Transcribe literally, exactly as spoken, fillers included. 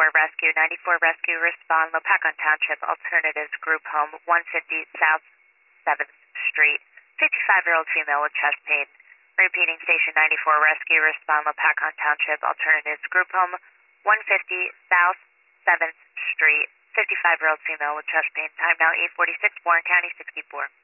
ninety-four Rescue. ninety-four Rescue, respond Lopakon Township, alternatives group home, one fifty South seventh Street. fifty-five-year-old female with chest pain. Repeating, station ninety-four Rescue, respond Lopakon Township, alternatives group home, one fifty South seventh Street. fifty-five-year-old female with chest pain. Time now eight forty-six, Warren County, sixty-four.